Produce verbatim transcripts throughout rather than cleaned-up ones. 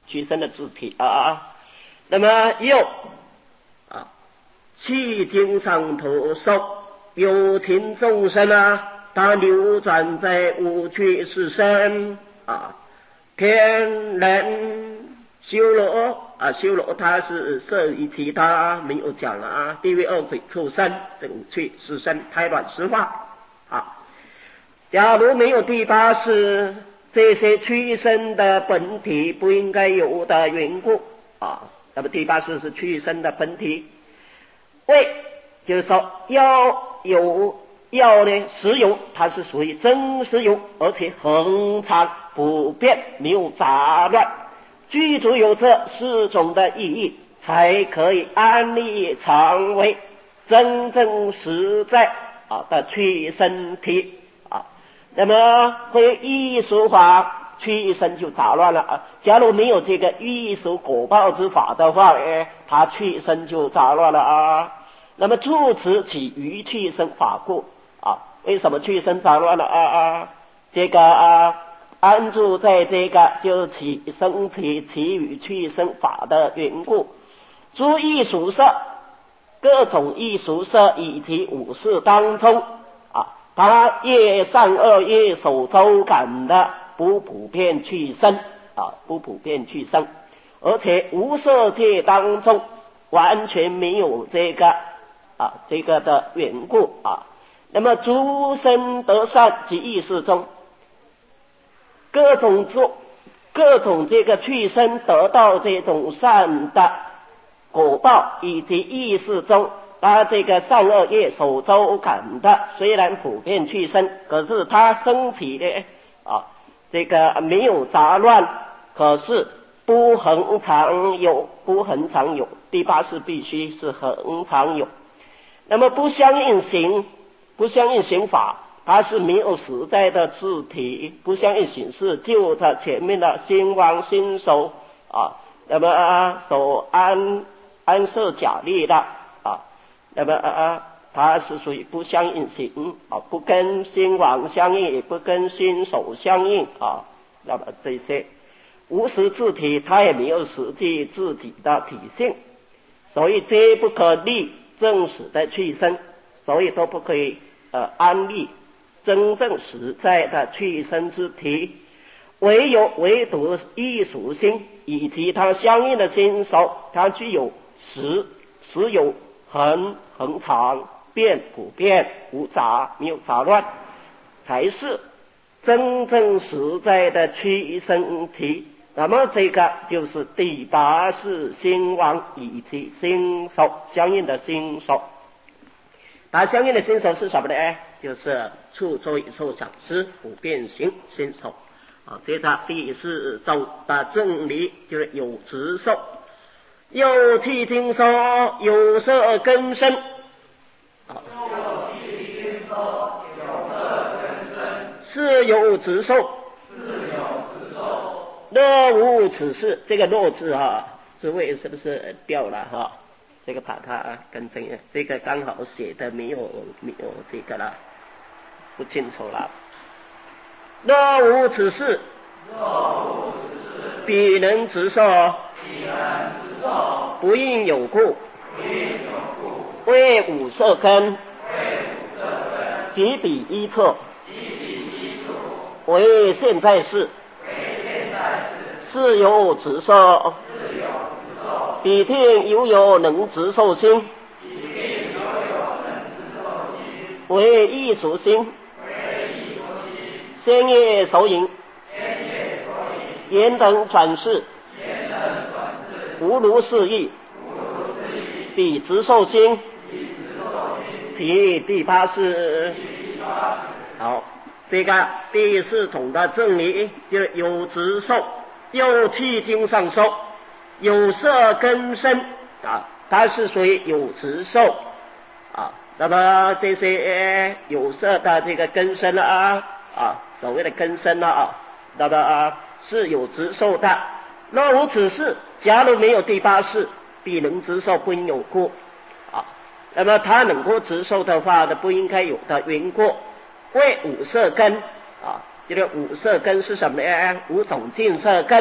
去生的字体啊。那么又啊，气经上头受有情众生啊，它流转在五趣四身啊，天人修罗啊，修罗它是摄于其他没有讲了啊，地狱恶鬼畜生这五趣四身胎卵湿化啊。假如没有第八识，这些趣生的本体不应该有的缘故啊。那么第八识是趣生的本体，为就是说要有要呢实有，它是属于真实有，而且恒常普遍，没有杂乱，具足有这四种的意义，才可以安立成为真正实在啊的趣生体啊。那么会艺术化去生就杂乱了啊！假如没有这个艺术果报之法的话，哎，它去生就杂乱了啊。那么住持起于去生法故啊，为什么去生杂乱了啊啊？这个啊，安住在这个就起生起起于去生法的缘故，诸艺术色，各种艺术色以及五事当中啊，它业善恶业手周感的不普遍去生啊，不普遍去生，而且无色界当中完全没有这个啊这个的缘故啊。那么诸生得善及意识中，各种做各种这个去生得到这种善的果报，以及意识中它这个善恶业手周感的虽然普遍去生，可是它升起的啊这个没有杂乱，可是不恒常有，不恒常有，第八识必须是恒常有。那么不相应行，不相应行法，它是没有实在的字体，不相应行是就着前面的心王心手啊，那么啊手安安设假立的啊，那么啊它是属于不相应行啊，不跟心王相应，也不跟心手相应啊。那么这些无实字体，它也没有实际自己的体性，所以皆不可立正实的去生，所以都不可以呃安立真正实在的去生之体。唯有唯独艺术心以及它相应的心手，它具有实实有恒恒常变普遍无杂，没有杂乱，才是真正实在的去生体。那么这个就是第八识心王以及心手相应的心手。它相应的心手是什么呢？就是处作与受想思不变形心手啊。接着第四周的正理就是有执受，有气经受，有色根身啊，是有执受，若无此事，这个若字啊，诸位是不是掉了哈？这个把它更正，这个刚好写的没有没有这个了，不清楚了。若无此事，彼能执受，不应有故，为五色根，即彼一错，为现在事，是有执受，彼听犹有能执受心，为艺术心，先业手影，言等转世，无如是意，彼执受心，其第八识。好，这个第四种的正理就有执受，有气经上受，有色根身啊，它是属于有执受啊。那么这些有色的这个根身啊啊，所谓的根身啊，那么啊是有执受的。若无此事，假如没有第八识，必能执受，不应有故啊。那么他能够执受的话呢，不应该有的缘故，为五色根啊。这个五色根是什么呢？五种净色根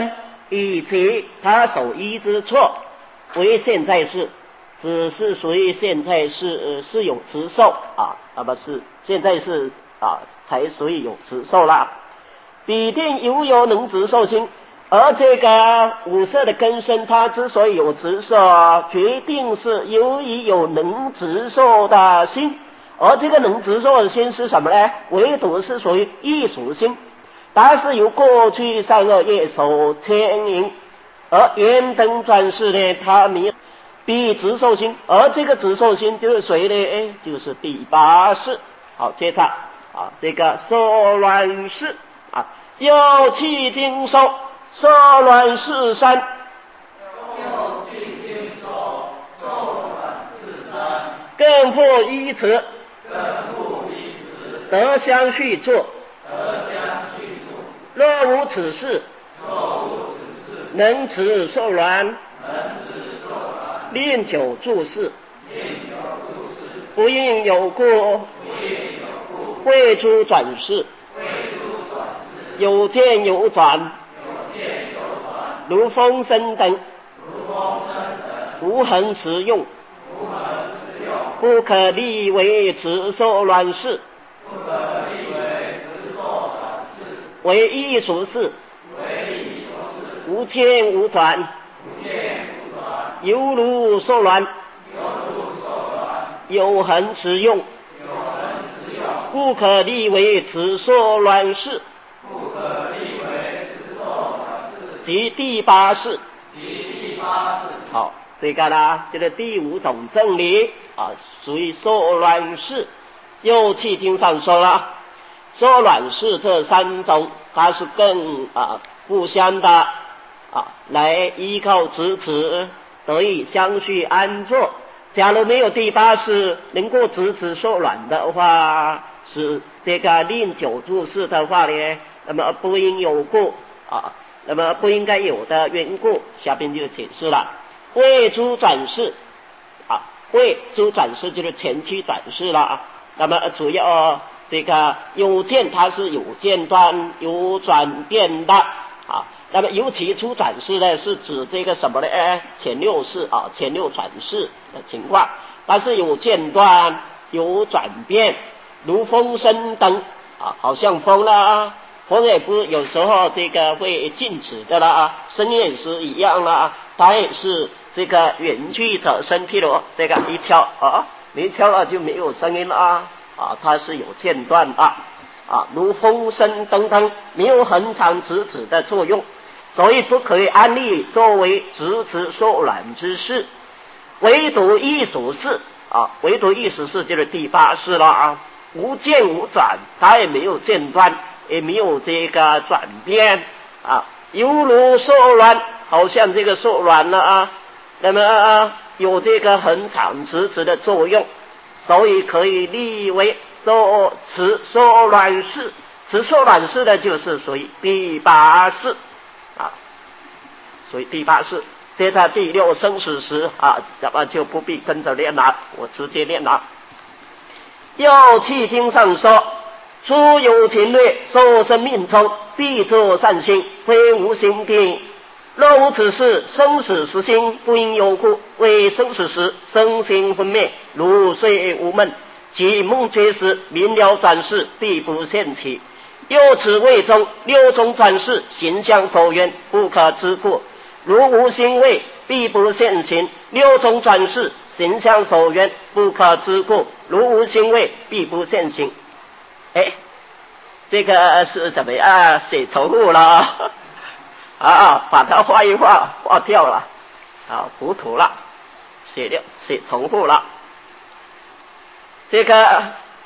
以及他所依之错为现在式，只是属于现在式、呃、是有直受啊，那么是现在是啊才属于有直受啦。必定犹有能直受心，而这个五色的根身，它之所以有直受，决定是由于有能直受的心，而这个能直受的心是什么呢？唯独是属于艺术心，它是由过去善恶业所牵引，而圆灯转世呢，它没有必直受心，而这个直受心就是谁呢？就是第八世。好，接着啊，这个受卵世啊，又气经受，受卵世三， 又气经受，受卵世三， 更复依此， 更复依此， 得相续作， 得相续作。 若无此事， 若无此事， 能持受卵， 能持受卵， 令久住世， 令久住世， 不应有故， 不应有故， 会诸转世， 会诸转世， 有见有转， 有见有转， 如风声等， 如风声等， 无恒持用， 无恒持用， 不可立为持受卵世， 不可立为持受卵世， 为艺术事， 为艺术事， 无见无转， 无见无转， 犹如受卵， 犹如受卵， 有恒持用， 有恒持用， 不可立为持受卵世。 不可立为持受卵世。 即第八世。 即第八世。 好，这个呢，这个第五种正理啊，属于受卵世。又气经上说了，受卵世这三种，它是更啊互相的啊来依靠支持，得以相续安坐。假如没有第八世能够支持受卵的话，是这个令久住世的话呢，那么不应有故啊，那么不应该有的缘故，下边就解释了。为诸转世啊，为诸转世就是前期转世了啊。那么主要这个有见，它是有间断有转变的啊。那么尤其初转世呢，是指这个什么呢？哎，前六世啊，前六转世的情况，它是有间断有转变，如风声灯啊，好像风啦，风也不有时候这个会静止的啦，声也是一样啦，它也是这个远去者声，譬如这个一敲啊，没敲了就没有声音了啊，啊，它是有间断啊。啊，如风声等等，没有恒常直指的作用，所以不可以安立作为直指受卵之事。唯独艺术事啊，唯独艺术事就是第八世了啊，无间无转，它也没有间断，也没有这个转变啊，犹如受卵，好像这个受卵了啊，那么、啊、有这个恒常直指的作用，所以可以立为受持受卵世，持受卵世的就是属于第八世啊，属于第八世。接着第六生死时啊，那么就不必跟着念了，我直接念了。又气经上说，诸有情略，受生命中，必作善心，非无心定。若无此事，生死时心不应有故，为生死时身心分灭，如睡无梦。即梦觉时，明了转世，必不现起。又此谓中六种转世，形象所缘，不可知故。如无心位，必不现行。六种转世，形象所缘，不可知故。如无心位，必不现行。哎，这个是怎么样写重复了？啊，把它画一画，画掉了，啊，糊涂了，写掉，写重复了。这个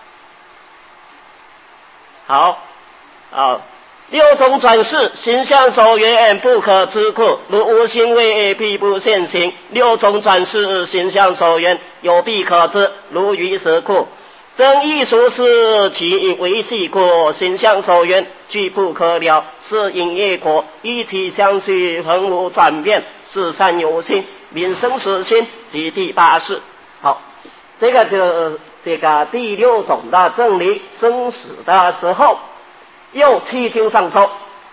好啊，六种转世，形象所缘，不可知故。如无心位，必不现行。六种转世，形象所缘，有必可知，如于实故。真艺术是其维系过，形象所缘，具不可了，是因业果，一体相续，恒无转变，是善有心，名生死心，即第八世。好，这个就这个第六种的正理，生死的时候，又气经上说，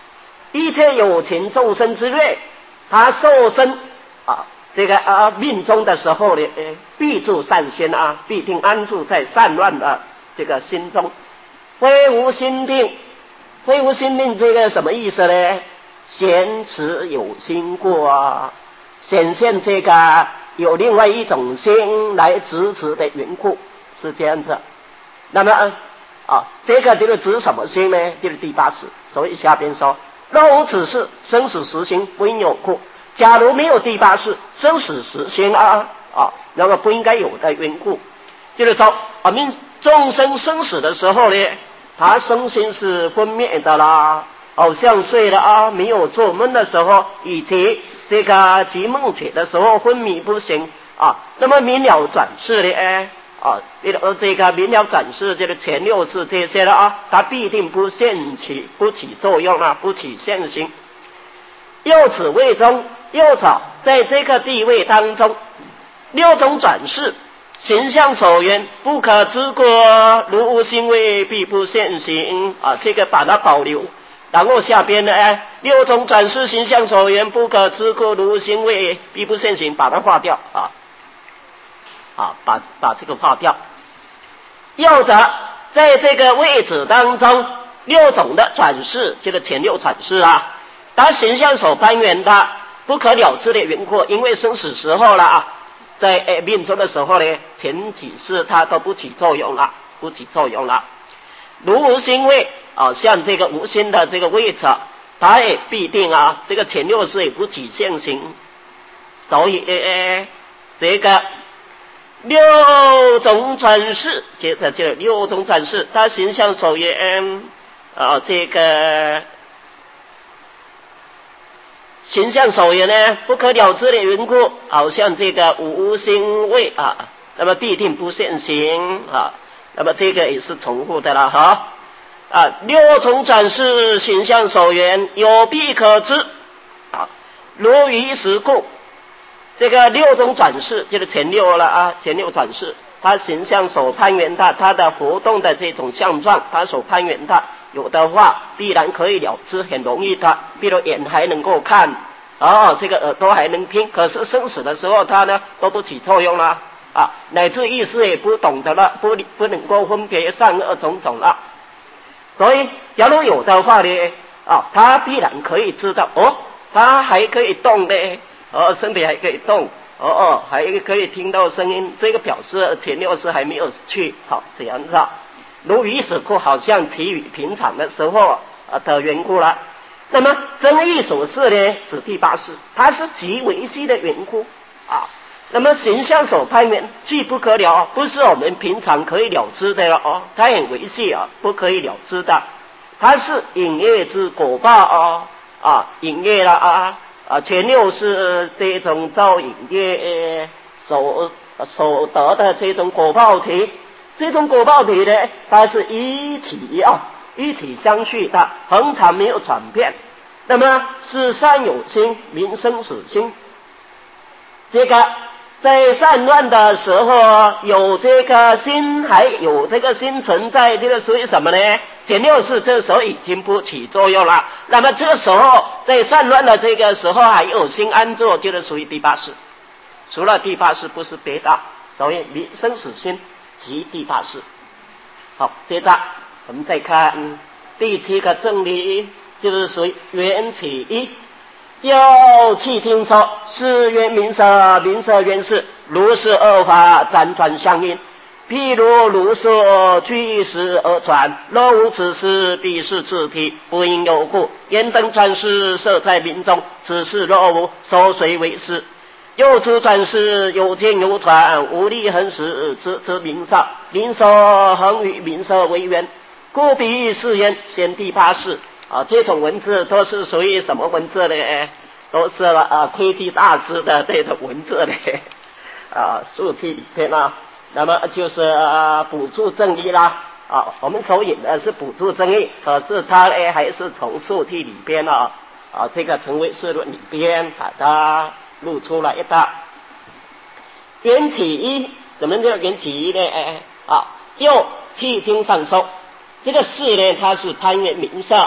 一切有情众生之类，他受生啊这个啊命中的时候呢，必住善心啊，必定安住在善乱的这个心中，非无心病。非无心病这个什么意思呢？显持有心过啊，显现这个有另外一种心来支持的缘故，是这样子。那么啊，这个这个指什么心呢？就是第八识。所以下边说，若无此事，生死实心不应有故。假如没有第八识，生死实心啊啊，那么不应该有的缘故，就是说我们众生生死的时候呢，他身心是分灭的啦，好像睡了啊，没有做梦的时候，以及这个即梦觉的时候昏迷不醒啊，那么明了转世的哎啊，这个明了转世这个前六世这些的啊，它必定不现起不起作用啊，不起现行。又此位中，又早在这个地位当中，六种转世形象所缘不可知过，如无行为必不现行啊，这个把它保留。然后下边呢，哎，六种转世形象所缘不可知过，如无行为必不现行，把它划掉啊啊，把把这个划掉。又者在这个位置当中，六种的转世，这个前六转世啊，它形象所攀缘的不可了知的缘故，因为生死时候了啊。在呃命中的时候呢，前几世它都不起作用了，不起作用了。如无心位啊，像这个无心的这个位置，它也必定啊，这个前六世也不起现行。所以呃这个六种转世，接着这六种转世，它形象所缘啊，这个。形象所缘呢，不可了知的缘故，好像这个无心位啊，那么必定不现行啊，那么这个也是重复的了哈啊。六种转世形象所缘有必可知啊，如于时故，这个六种转世就是前六了啊，前六转世，它形象所攀缘的，它的活动的这种相状，它所攀缘的。有的话必然可以了知，很容易的，比如眼还能够看，哦，这个耳朵还能听，可是生死的时候它呢都不起作用了啊，乃至意识也不懂得了，不不能够分别善恶种种了。所以假如有的话呢啊，他必然可以知道哦，他还可以动的，哦，身体还可以动，哦哦，还可以听到声音，这个表示前六世还没有去，好，这样子。如于此故，好像其余平常的时候啊的缘故了。那么争议所示呢，指第八识，它是极为细的缘故啊。那么形象所攀缘，既不可了，不是我们平常可以了知的了哦，它很为细啊，不可以了知的。它是引业之果报哦啊，引业了啊啊，前六是这种造引业所所得的这种果报体。这种果报体呢，它是一体啊，一体相续的，恒常没有转变。那么是善有心，名生死心。这个在善乱的时候有这个心，还有这个心存在，这个属于什么呢？前六世这时候已经不起作用了。那么这个时候在善乱的这个时候还有心安住，就是属于第八识。除了第八识不是别的，所以名生死心。及第八识。好，接着我们再看第七个正理，就是属于缘起一。要气听说，是缘名色，名色缘事，如是二法辗转相应。譬如如说据实而传，若无此事，必是自体，不应有故。言等转世设在民中，此事若无，所随为是。又出转世，有见有传，无力恒时，知之名色，名色恒与名色为缘，故彼是言先第八识啊。这种文字都是属于什么文字呢？都是啊窥基大师的这种文字呢啊，数题里边啊，那么就是啊补助正义啦啊。我们所引的是补助正义，可是它呢还是从数题里边啊啊这个成为释论里边把它露出来的。缘起一，怎么叫缘起一呢？哎啊，又气听上说，这个事呢，它是攀缘名色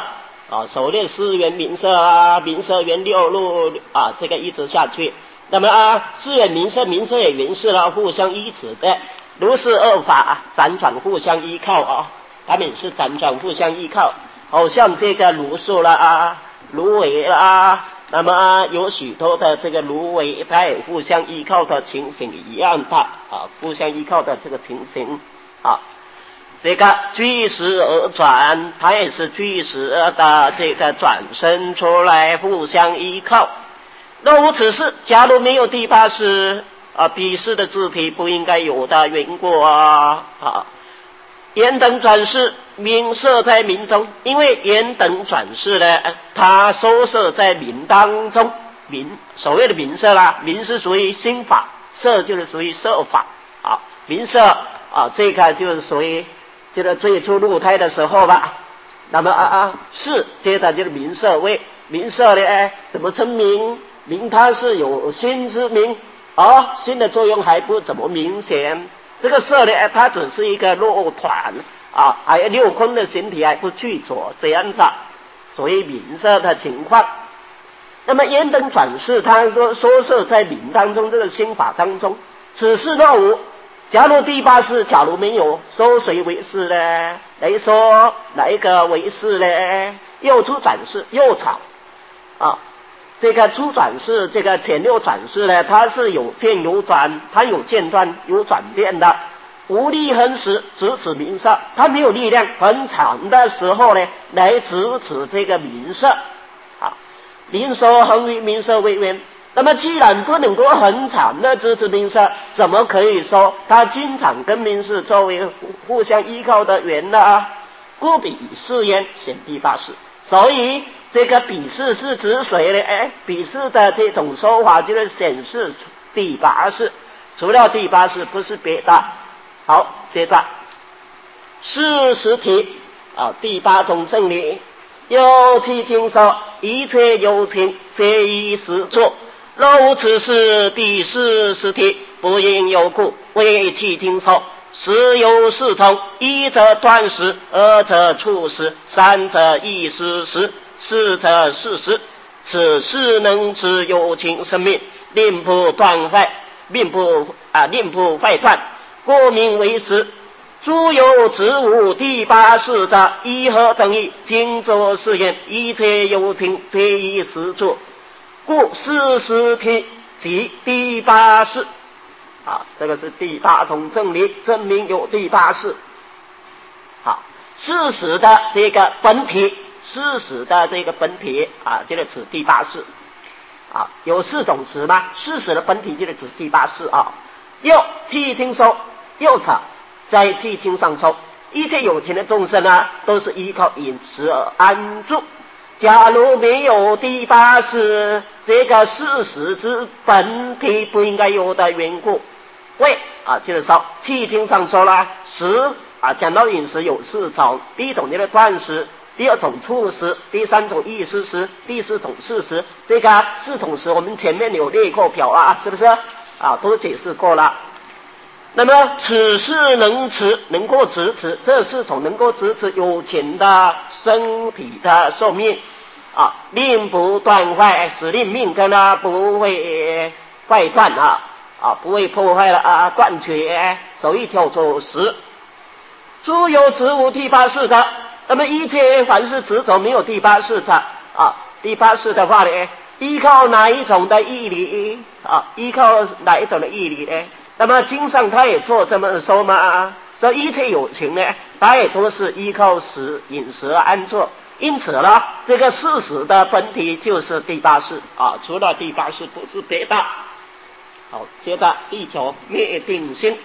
啊，狩猎四元名色啊，名色元六路啊，这个一直下去。那么啊，四元名色，名色也元是了，互相依止的，如是二法辗转互相依靠啊，他们也是辗转互相依靠，好像这个芦树啦啊，芦苇啦，那么、啊、有许多的这个芦苇，它也互相依靠的情形一样的啊，互相依靠的这个情形啊。这个据时而转，它也是据时的这个转生出来，互相依靠。若无此事，假如没有第八识啊，彼识的字体不应该有的缘故啊啊！言等转世，名色在名中，因为言等转世呢，它收摄在名当中。名所谓的名色啦，名是属于心法，色就是属于色法啊。名色啊，这个就是属于这个最初入胎的时候吧。那么啊啊，是接着就是名色位，名色呢怎么称名？名它是有心之名啊，心的作用还不怎么明显。这个色呢，它只是一个肉团啊，还有六空的形体还不具足这样子，所以名色的情况。那么言等转世，它说说摄在名当中，这个心法当中，此事若无，假如第八识假如没有，收谁为是呢？来说哪一个为是呢？又出转世，又草啊。这个初转世，这个前六转世呢，它是有见有转，它有间断有转变的。无力恒时直指名色，它没有力量很长的时候呢，来直指这个名色啊。名色恒于名色为缘，那么既然不能够很长的直指名色，怎么可以说它经常跟名色作为互相依靠的缘呢？故彼是言显第八识，所以这个彼识是指谁呢？哎，彼识的这种说法就是显示第八识，除了第八识不是别的。好，接着事实题啊，第八种正理，有其经说，一切有情非以实作，若无此事，第四实题不应有故，为其经说。实有四种，一则断识，二则处识，三则意识识，四则事实。此事能持有情生命，令不断坏，令不啊令不坏断，故名为实。诸有子无第八识者，一何等义？经作是言，一切有情非以实作，故事实体即第八识。啊，这个是第八种证理，证明有第八识。好，事实的这个本体，事实的这个本体啊，这个指第八识。啊，有四种词吗？事实的本体就是指第八识啊。又即经说，又者在即经上说，一切有情的众生啊，都是依靠饮食而安住。假如没有第八识，这个事实之本体不应该有的缘故。为啊，就是说，契经上说了，食啊，讲到饮食有四种，第一种就是断食，第二种处食，第三种意识食，第四种事实。这个四种食我们前面有列过表啊，是不是啊？都解释过了。那么此事能持，能够支持这四种，能够支持有情的身体的寿命啊，令不断坏，使令命根啊不会坏断啊。啊，不会破坏了啊，断绝，所以叫做实。诸有子无第八识者，那么一切凡是执着没有第八识者啊，第八识的话呢，依靠哪一种的义理啊？依靠哪一种的义理呢？那么经上他也做这么说嘛，说一切有情呢，他也都是依靠食饮食安坐。因此呢，这个事实的本体就是第八识啊，除了第八识不是别的。好，接着第九灭定心，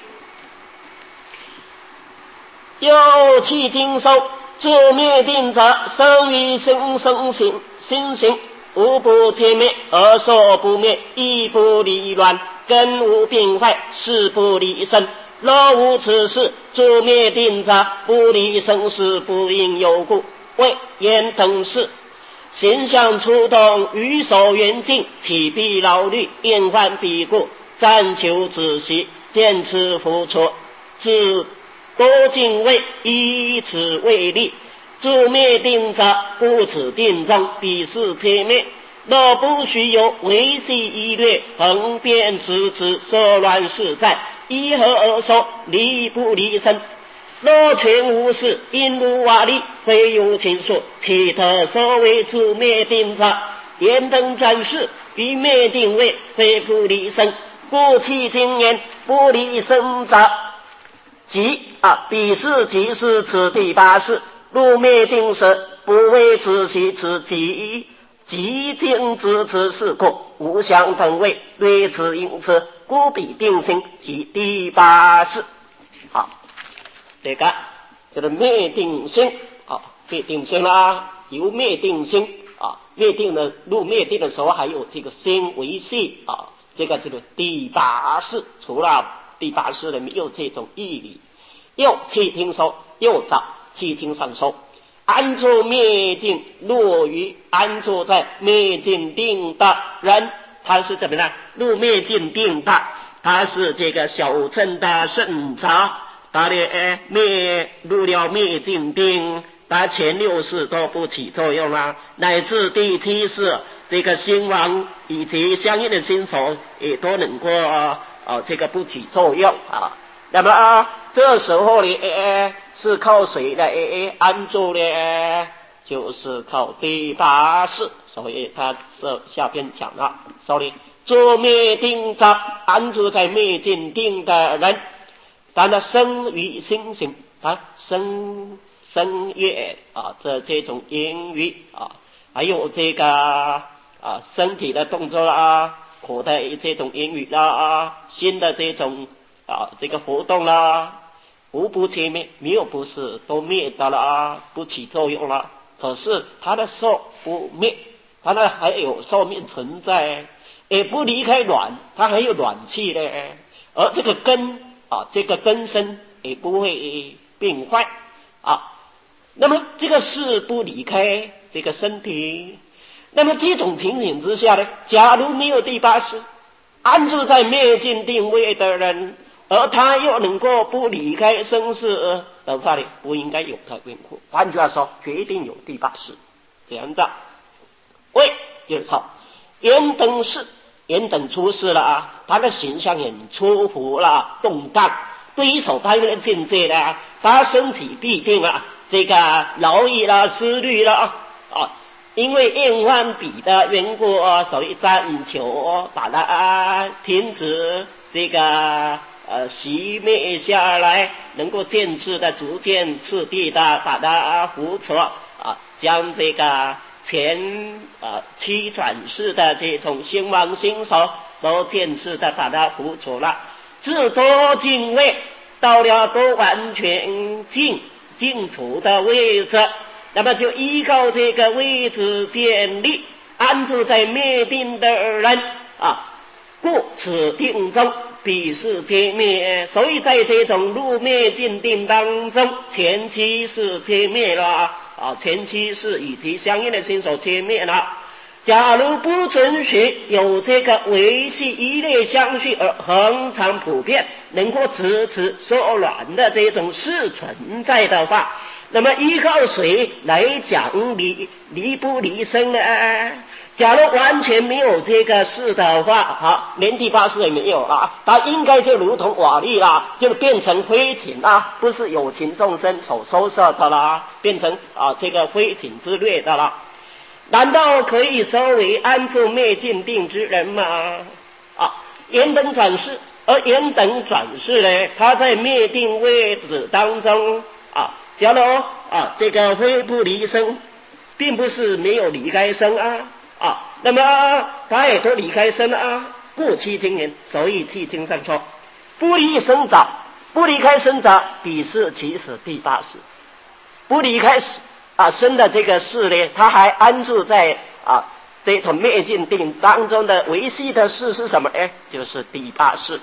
又其经受，作灭定者，生于心生行，心行无不皆灭，而所不灭，亦不离乱，根无变坏，事不离身。若无此事，作灭定者，不离生死，不应有故。为言等事。形象出动，于所缘境，岂必劳虑，厌患必故，暂求止息，见此付出，自多敬畏，以此为例， 自灭定者，故此定中，必是天灭。若不须有维系一略，横变直直，所乱事在，依何而说？离不离身？若全无事，因如瓦砾，非有情说，其特所谓自灭定者，言等转世，于灭定位，非不离身。故其经言不离身者，即啊，彼是即是此第八世，入灭定时，不为自息此即即经之此事故，无相等位，略之因此，故彼定性即第八世。好，这个就是灭定性啊，灭定性啦，由灭定性啊，灭定的入灭定的时候还有这个心为系啊，这个就是第八世。除了第八世里面有这种义理，又气听说，又找气听上说。安住灭尽落于安住在灭尽定的人，他是怎么呢？入灭尽定的，他是这个小乘的圣者，他的灭入了灭尽定，他前六世都不起作用了，乃至第七世这个兴亡以及相应的心手也都能够啊、呃、这个不起作用啊。那么啊，这时候呢，呃，是靠谁来呃安住呢？就是靠第八世。所以他这下边讲了，所以做灭定者，安住在灭尽定的人，当然生于心性啊，生生月啊，这这种言语啊，还有这个啊身体的动作啊，口的这种言语啦啊，心的这种。啊，这个活动啦，无不切灭，没有不是都灭掉了啊，不起作用了。可是它的寿不灭，它呢还有寿命存在，也不离开卵，它还有卵气的，而这个根啊，这个根身也不会变坏啊。那么这个是不离开这个身体，那么这种情形之下呢，假如没有第八世，安住在灭尽定位的人。而他又能够不离开生死的话呢，不应该有他缘故。换句话说，决定有第八世这样子。为就是说，缘等世，缘等出世了啊，他的形象很出乎了，动荡，对手他的境界了，他身体必定啊，这个劳役啦、思虑啦啊，因为厌患比的缘故，所以暂求把它停止这个。呃，熄灭下来，能够渐次的、逐渐次第的把它扶持啊，将这个前啊七转世的这种兴亡心手都渐次的把它扶持了，至多敬畏到了都完全尽尽除的位置，那么就依靠这个位置建立安住在灭定的人啊，故此定中。必是天灭，所以在这种入灭尽定当中，前期是天灭了啊，前期是以及相应的心手天灭了。假如不准许有这个维系一类相续而恒常普遍，能够直直所卵的这种事存在的话，那么依靠谁来讲离离不离身呢？假如完全没有这个事的话，好，连第八世也没有了，它应该就如同瓦砾啦，就变成灰烬啦，不是有情众生所收摄的啦，变成啊这个灰烬之类的啦。难道可以收为安住灭尽定之人吗？啊，缘等转世，而缘等转世呢，它在灭定位置当中啊，假如啊这个灰不离身，并不是没有离开身啊。啊，那么他也都离开身了啊，故其经言，所以其经上说，不离身者，不离开身者，彼是其实第八世。不离开啊身的这个事呢，他还安住在啊这种灭尽定当中的维系的事是什么呢？就是第八世。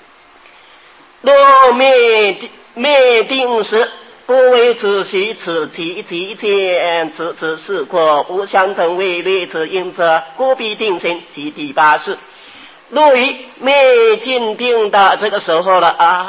若灭灭定时。不为自息此其极见，此此事过无相等为略之因者，故必定性即第八世。若于灭尽定的这个时候了啊，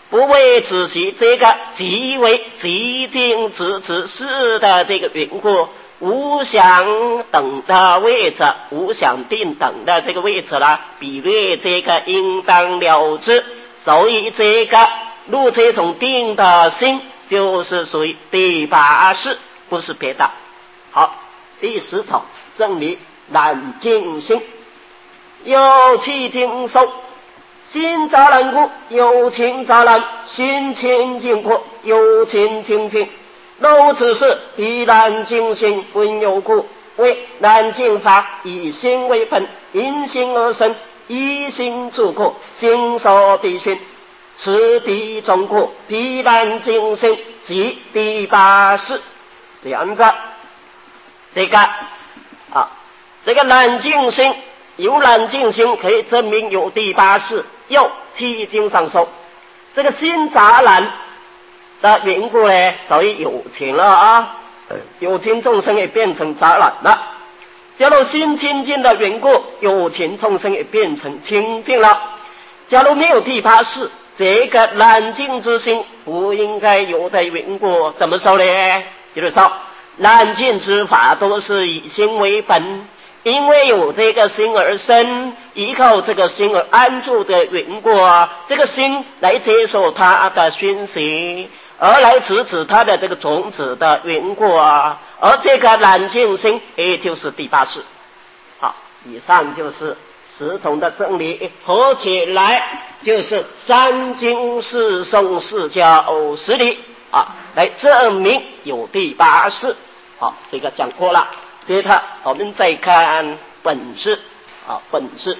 不为仔细这个极为极尽之之事的这个缘故，无相等的位置，无相定等的这个位置了，比略这个应当了之。所以这个入这种定的心，就是属于第八识，不是别的。好，第十种正理难尽心，有气经受，心杂然故，有情杂然；心清净故，有情清净。若此事，必然尽心，本有故。为难尽法，以心为本，因心而生，以心助故，心所必训，此必中故，必然尽心，即第八识。这样子，这个啊，这个难尽心，有难尽心，可以证明有第八识。又气经上说，这个心杂然的缘故呢，所以有情了啊，有情众生也变成杂然了。假如心清净的缘故，有情众生也变成清净了。假如没有第八识，这个难尽之心不应该有的缘故，怎么说呢？就是说，难尽之法都是以心为本，因为有这个心而生，依靠这个心而安住的缘故，这个心来接受它的讯息，而来直指它的这个种子的缘故，而这个难尽心也就是第八识。好，以上就是十种的真理，合起来就是三经四颂四教十理啊，来证明有第八识。好，这个讲过了。接着我们再看本识啊，本识，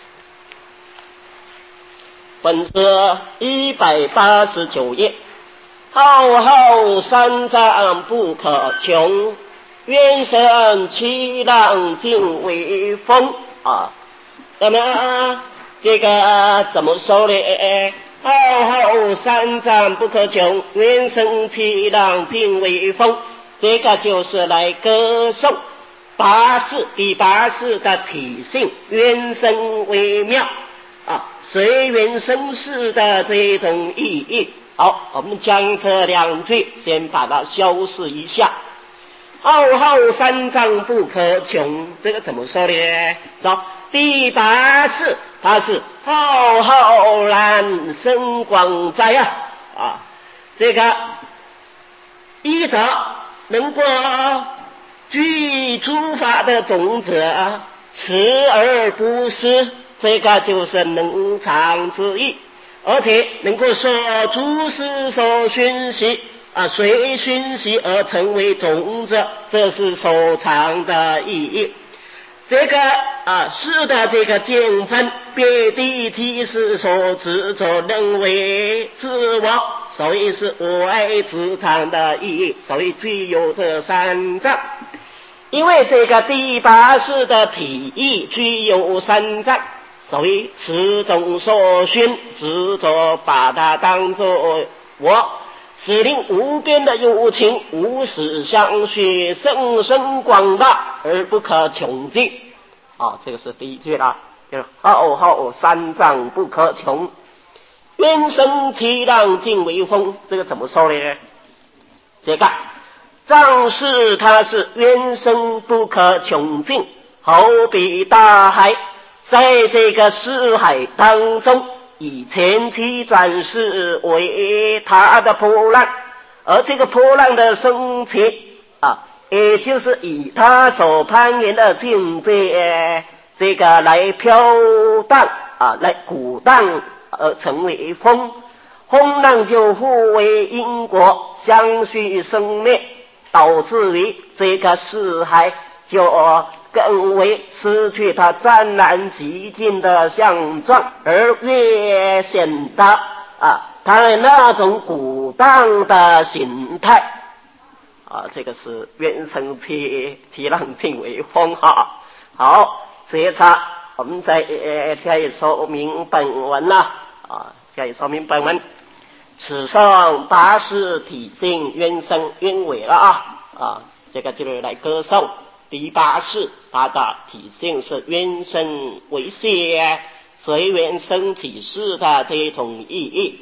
本识一百八十九页，浩浩三藏不可穷，渊深七浪尽为风啊。那么这个怎么说呢？浩浩三藏不可穷，渊深七浪尽为风。这个就是来歌颂八识第八识的体性，渊深微妙啊，随缘生事的这种意义。好，我们将这两句先把它消释一下。浩浩三藏不可穷，这个怎么说呢？说第八识它是浩浩然深广哉啊啊，这个依着能够具诸法的种子，持而不失，这个就是能藏之意，而且能够说诸事所熏习啊，随熏习而成为种子，这是收藏的意义。这个啊是的这个见分，别地体是所执着认为自我，所以是外自藏的意义，所以具有这三藏。因为这个第八识的体意具有三藏，所以此种所熏执着把它当作我，使令无边的有情无始相续，甚深广大而不可穷尽。啊，这个是第一句啦，就是浩浩三藏不可穷，渊深七浪尽为风。这个怎么说呢？这个藏识它是渊深不可穷尽，好比大海，在这个四海当中，以前期转世为它的波浪，而这个波浪的升起啊，也就是以它所攀岩的境界，这个来飘荡啊，来鼓荡而成为风。风浪就互为因果，相续生灭，导致于这个四海就更为失去它湛然极尽的相状，而越显得啊它那种鼓荡的形态啊，这个是渊深七七浪尽为风哈。好，接着我们再呃加以说明本文啦啊，加以说明本文。此上八识体性渊深渊伟了啊啊，这个就是来歌颂第八识，它的体性是渊深为谢，随缘生体识的这种意义。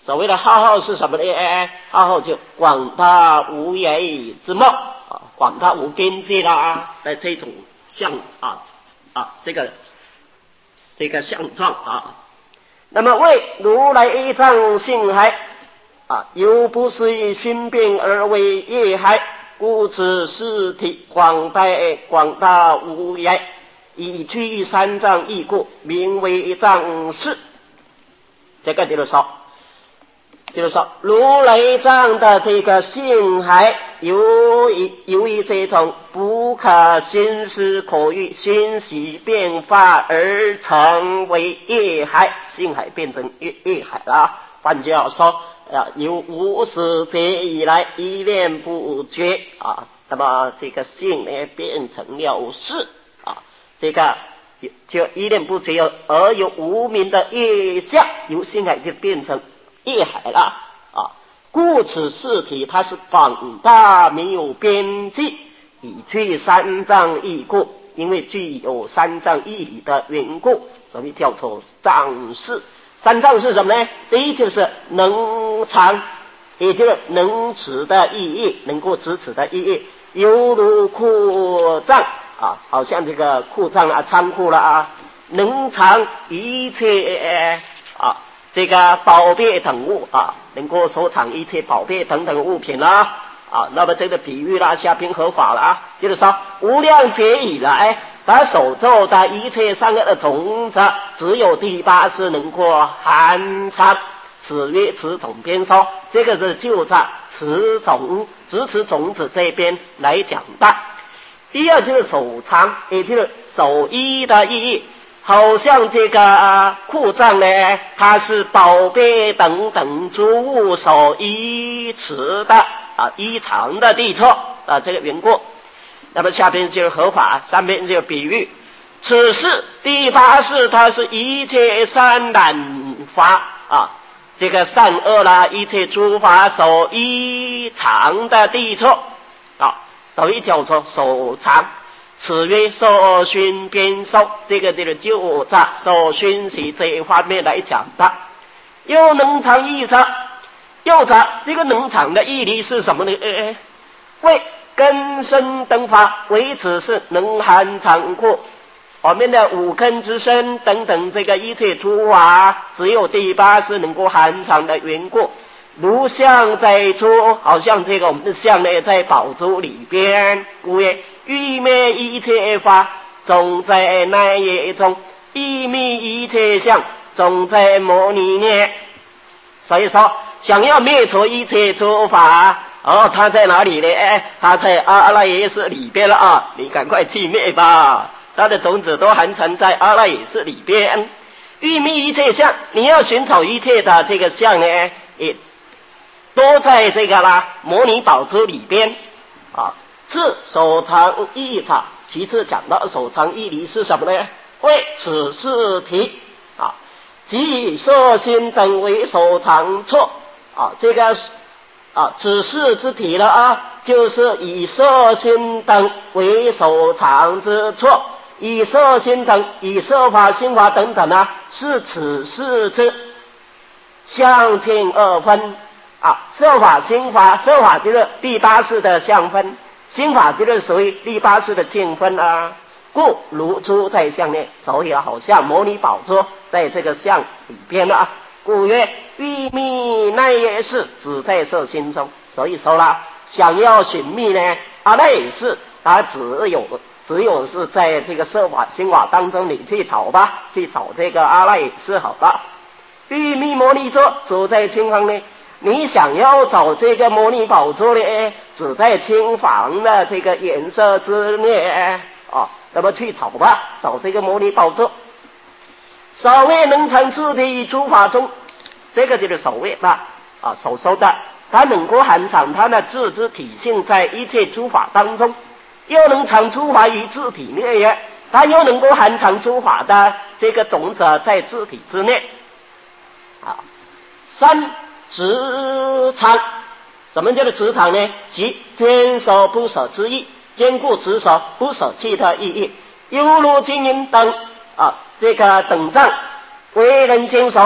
所谓的浩浩是什么呢？哎，浩浩就广大无野之貌啊，广大无边界啦的这种象啊啊，这个这个相状啊。那么为如来藏性海啊，又不是以熏变而为业海，故此事体广大广大无野，以具三藏义故，名为藏事。这个就是说，就是说如来藏的这个性海，由于由于这种不可心思可欲熏习变化而成为业海，性海变成业业海了。换句话说啊，由无始劫以来一念不绝啊，那么这个性呢变成了事啊，这个就一念不绝而有无明的业相，由性海就变成业海了啊。故此事体它是广大没有边际，以具三藏义故，因为具有三藏义理的缘故，所以叫做藏事。三藏是什么呢？第一就是能藏，也就是能持的意义，能够支持的意义，犹如库藏啊，好像这个库藏啊、仓库了啊，能藏一切啊这个宝贝等物啊，能够收藏一切宝贝等等物品啦啊。那么这个比喻啦，下品合法了啊，就是说无量劫以来，他所做的一切善恶的种子，只有第八识能够含藏，此曰此种边说，这个是就在此种只此种子这边来讲的。第二就是手藏，也就是手衣的意义，好像这个库藏呢，它是宝贝等等诸物所依持的啊，依藏的地方啊，这个缘故。那么下边就是合法，上边就比喻，此事第八识它是一切善染法啊，这个善恶啦，一切诸法所依藏的地处啊，所以叫做所藏。此曰受熏边受，这个就是就在受熏习这一方面来讲的。又能藏义藏，又藏这个能藏的义理是什么呢？呃，为根身等法，为此是能含藏库。我们的五根之身等等这个一切诸法，只有第八是能够含藏的缘故。如像在珠，好像这个我们的像呢在宝珠里边，故曰欲灭一切法，总在那也中；欲灭一切相，总在摩尼念。所以说，想要灭除一切诸法，哦，它在哪里呢？它在阿赖耶识里边了啊！你赶快去灭吧，它的种子都含藏在阿赖耶识里边。欲灭一切相，你要寻找一切的这个相呢，也都在这个啦摩尼宝珠里边啊。是手藏义法，其次讲到手藏义理是什么呢？为此事题啊，即以色心等为手藏处啊，这个啊此事之题了啊，就是以色心等为手藏之处。以色心等，以色法、心法等等啊，是此事之相尽二分啊。色法、心法，色法就是第八识的相分。心法就是属于第八识的净分啊，故如珠在相内，所以好像摩尼宝珠在这个相里边啊。故曰欲觅那也是只在色心中，所以说啦，想要寻觅呢，啊那也是它只有只有是在这个色法、心法当中，你去找吧，去找这个阿赖耶识好了。欲觅摩尼珠，只在清房内。你想要找这个摩尼宝珠呢，只在青房的这个颜色之内啊，那么去找吧，找这个摩尼宝珠。所谓能藏自体于诸法中，这个就是所谓的啊所说的，它能够含藏它的自之体性在一切诸法当中，又能藏诸法于自体内也，它又能够含藏诸法的这个种子在自体之内啊。三执藏，什么叫做执藏呢？即坚守不舍之意，坚固执守不舍弃的意义。犹如金银等啊，这个等藏为人坚守，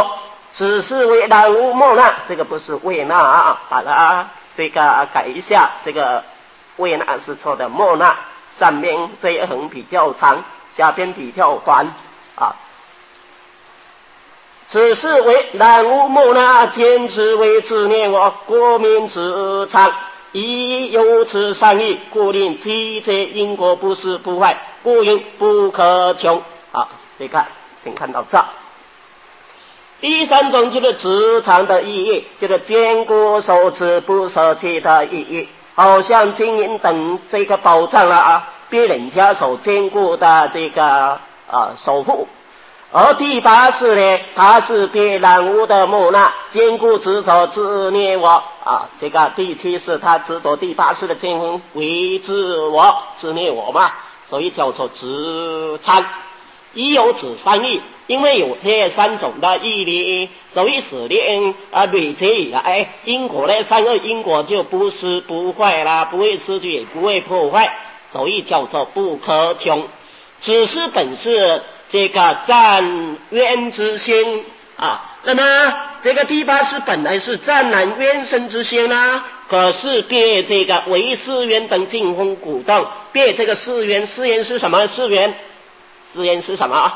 此事为南无莫那，这个不是维那啊，把它这个改一下，这个维那是错的，莫那上面这一横比较长，下边比较短啊。此事为南无莫那，坚持为自念我，国民之常，亦有此善意，故令积这因果不是不坏，不因不可穷。好，你看，请看到这。第三种就是职场的意义，就是坚固守持不舍弃的意义，好像金银等这个保障了啊，被人家所坚固的这个啊守护。而第八世呢，它是被染污的莫那，坚固执着自念我啊。这个第七世他执着第八世的坚固为自我自念我嘛，所以叫做职场。亦有此三义，因为有这三种的义理，所以使令啊累积以来，因果呢三个因果就不是不坏啦，不会失去也不会破坏，所以叫做不可穷。只是本是这个占冤之心啊，那么这个第八世本来是占难冤生之心啊，可是被这个为誓愿等净风鼓动，被这个誓愿，誓愿是什么？誓愿誓愿是什么？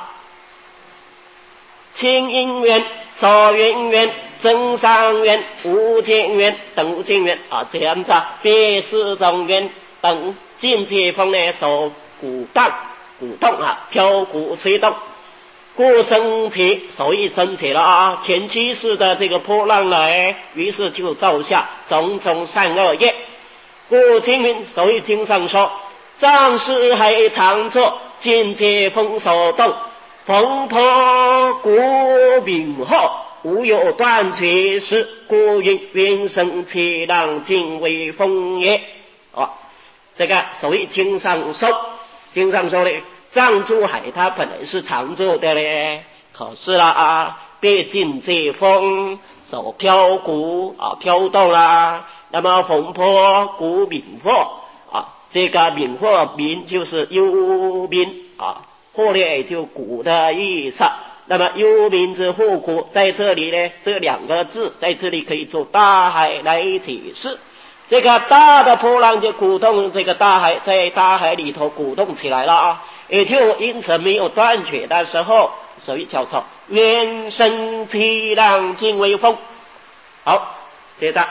清因缘、所缘缘、增上缘、无间缘等无间缘啊，这样子啊，被四种缘等境界风呢所鼓动。鼓动啊，飘鼓吹动，故升起，所以升起了啊，前期世的这个波浪来，于是就造下种种善恶业。故经云，所以经上说，藏世海常作，境界风所动，风波鼓鸣后，无有断绝时，故云云生气浪，尽为风也。哦，这个所以经上说。经上说的，藏珠海它本来是常住的嘞，可是啦啊，被境界风所飘鼓啊飘动啦，那么风波鼓鸣惑啊，这个鸣惑鸣就是幽冥啊，惑呢就鼓的意思。那么幽冥之惑鼓在这里呢，这两个字在这里可以做大海来解释。这个大的波浪就鼓动这个大海，在大海里头鼓动起来了啊，也就因此没有断绝的时候，所以叫做愿生气浪，尽为风。好，接着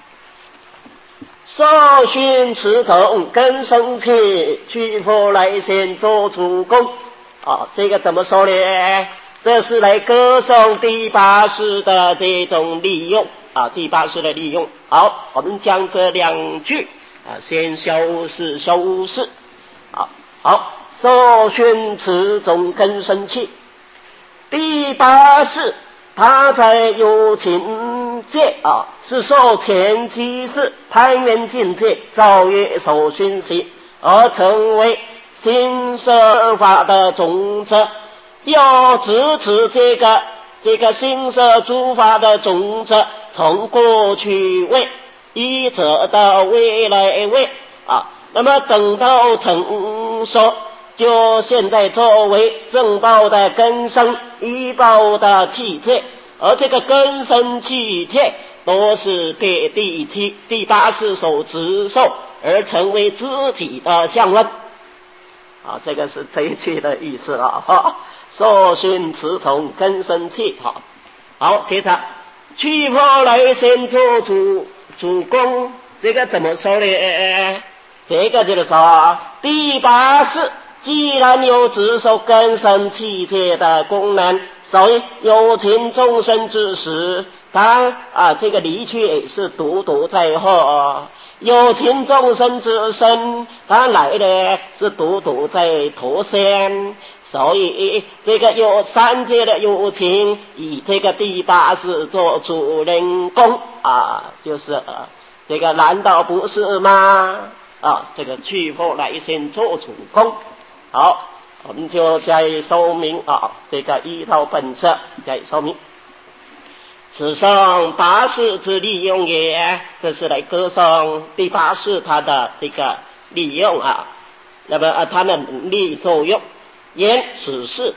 受训持种根生气，去佛来先做主公啊，这个怎么说呢？这是来歌颂第八世的这种利用啊，第八世的利用。好，我们将这两句啊先修饰修饰。好，好，受训持种根生气。第八世他在有情界啊，是受前期世攀缘境界造业所熏习，而成为新设法的种子。要支持这个这个新设诸法的种子，从过去位一直到未来位啊，那么等到成熟，就现在作为正报的根生依报的气界，而这个根生气界都是被第七第八世所执受，而成为自己的相论啊，这个是这一句的意思了哈。受训持从根生气，好，好，接着去破来先做主主公，这个怎么说呢？这个就是说，第八世既然有执受根生气界的功能，所以有情众生之时，他啊这个离去也是独独在后。有情众生之身，他来的是独独在头先，所以这个有三界的有情以这个第八世做主人公啊，就是呃这个难道不是吗？啊，这个去破来先做主公。好，我们就加以说明啊，这个依照本色加以说明。此上八世之利用也，这是来歌颂第八世他的这个利用啊，那么啊他的能力作用。言此事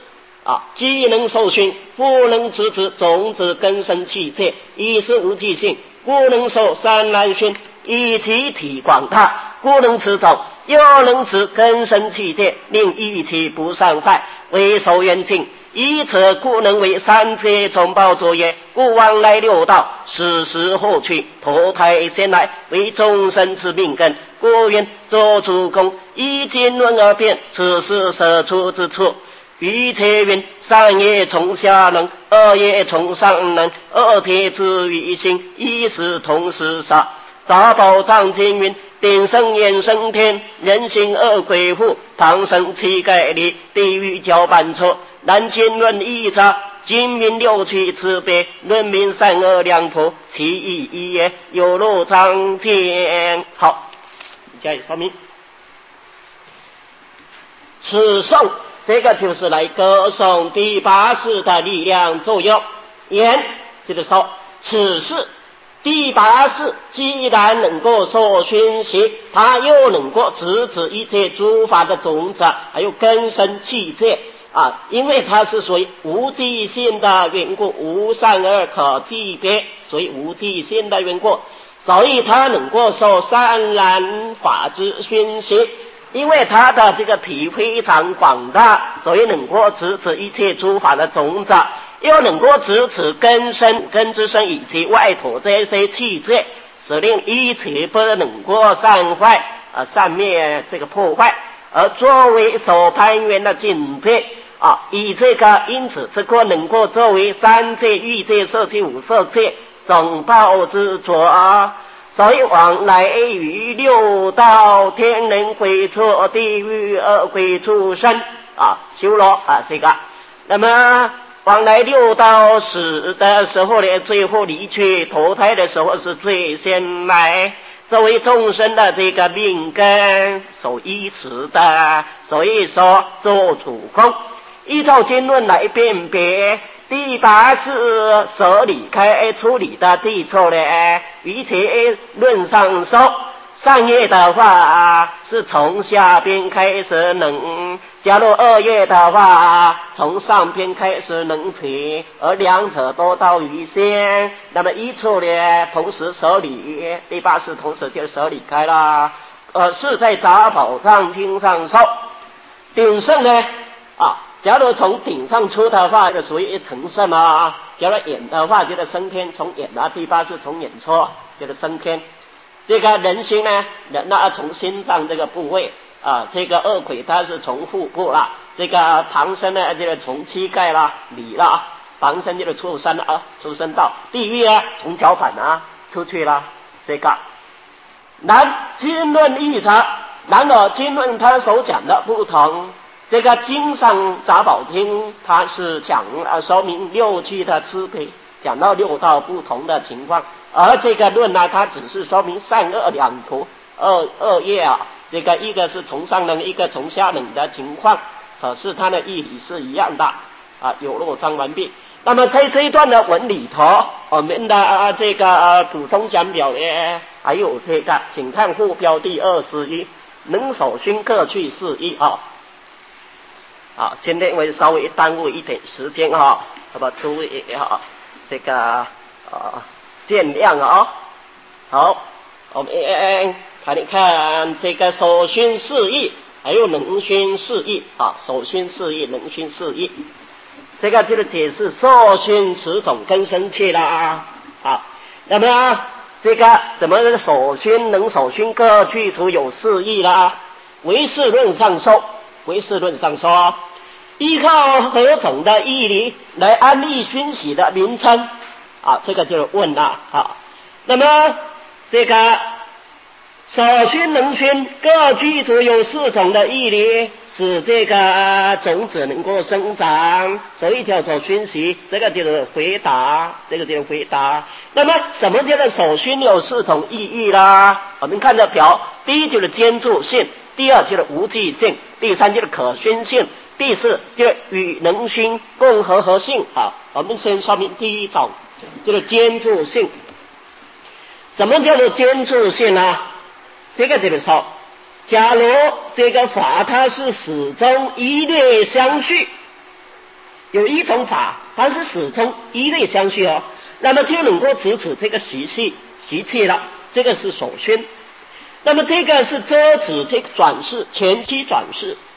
啊，既能受熏，不能直指种子根生气界，亦是无记性，故能受三难熏，以其体广大，故能持种，又能持根生气界，令一体不伤害，为受缘境。以此故能为三界总报作业，故往来六道，时时后去，投胎先来，为众生之命根。故云作主公，依经论而变，此是舍出之处。于且云上业从下能，二业从上能，二铁之于心，一时同时杀。杂宝藏经云：顶生眼生天，人心恶鬼户，唐生七盖里，地狱交半错。南经论一杂，今明六趣之别，论明善恶两途，其意一也，有漏藏见。好，加以说明。此颂这个就是来歌颂第八世的力量作用。言就是说，此事第八世既然能够受熏习，他又能够直指一切诸法的种子，还有根生气界啊，因为它是属于无记性的缘故，无善恶可记别，所以无记性的缘故，所以它能够受善然法之熏习。因为他的这个体非常广大，所以能够直指一切诸法的种子，又能够直指根生、根之生以及外头这些气界，使令一切不能够散坏啊，散灭这个破坏，而作为所攀缘的境界啊，以这个因此这个能够作为三界、欲界、色界、五色界总报之作啊。所以往来于六道，天人鬼畜、地狱恶鬼畜生啊，修罗啊，这个。那么往来六道死的时候呢，最后离去投胎的时候是最先来，作为众生的这个命根所依持的，所以说做主公。依照经论来辨别。第八是舍离开处理的地处呢，于且论上说，上业的话是从下边开始能，假如二业的话从上边开始能起，而两者都到于先，那么一处呢同时舍离，第八是同时就舍离开了。呃，是在杂宝藏经上说，顶圣呢啊。假如从顶上出的话，就属于一层圣啊；假如眼的话，就是升天，从眼啊，第八是从眼出，就是升天。这个人心呢，那从心脏这个部位啊，这个恶鬼它是从腹部啦，这个旁生呢就是从膝盖啦、里啦，旁生就是畜生啊，畜生道。地狱啊，从脚板啊出去了，这个。然经论异常，然而经论它所讲的不同。这个经上杂宝经，它是讲呃说明六趣的支配，讲到六道不同的情况，而这个论呢，它只是说明善恶两途，二二业啊，这个一个是从上能，一个从下能的情况，可是它的义理是一样的啊，有漏章完毕。那么在这一段的文里头，我们的、啊、这个、啊、补充讲表呢，还有这个，请看附标第二十一，能手熏各去是一啊。好，今天会稍微耽误一点时间哈，好吧，诸位哈，这个啊见谅啊。好，我们看一看这个手熏四意，还有能熏四意啊，手熏四意，能熏四意，这个就是解释受熏此种根生气啦啊。那么这个怎么手熏能手熏各去除有四意啦？唯识论上说，唯识论上说。依靠何种的义理来安立熏习的名称啊？这个就问了啊。那么这个手熏能熏各具足有四种的义理，使这个种子能够生长，所以叫做熏习。这个就是回答，这个就是回答。那么什么叫做手熏有四种意义啦？我们看这表，第一就是坚住性，第二就是无记性，第三就是可熏性。第四就是与能熏共和合性啊。我们先说明第一种，就是坚住性。什么叫做坚住性呢？这个就是说，假如这个法它是始终一律相续， 有一种法，但是始终一类相续哦，那么就能够直指这个习气习气了，这个是首宣。那么这个是遮止这个转世前期转世